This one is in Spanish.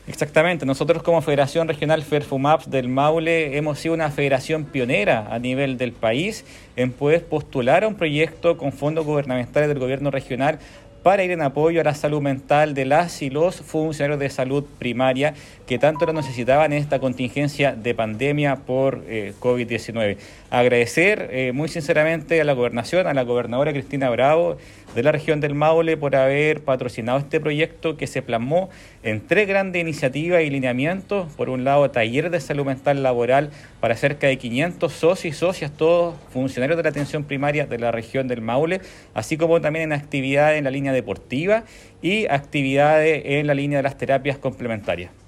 Exactamente, nosotros como Federación Regional FERFUMAPS del Maule hemos sido una federación pionera a nivel del país en poder postular a un proyecto con fondos gubernamentales del gobierno regional para ir en apoyo a la salud mental de las y los funcionarios de salud primaria que tanto lo necesitaban en esta contingencia de pandemia por COVID-19. Agradecer muy sinceramente a la gobernación, a la gobernadora Cristina Bravo de la región del Maule por haber patrocinado este proyecto que se plasmó en 3 grandes iniciativas y lineamientos. Por un lado, talleres de salud mental laboral para cerca de 500 socios y socias, todos funcionarios de la atención primaria de la región del Maule, así como también en actividades en la línea deportiva y actividades en la línea de las terapias complementarias.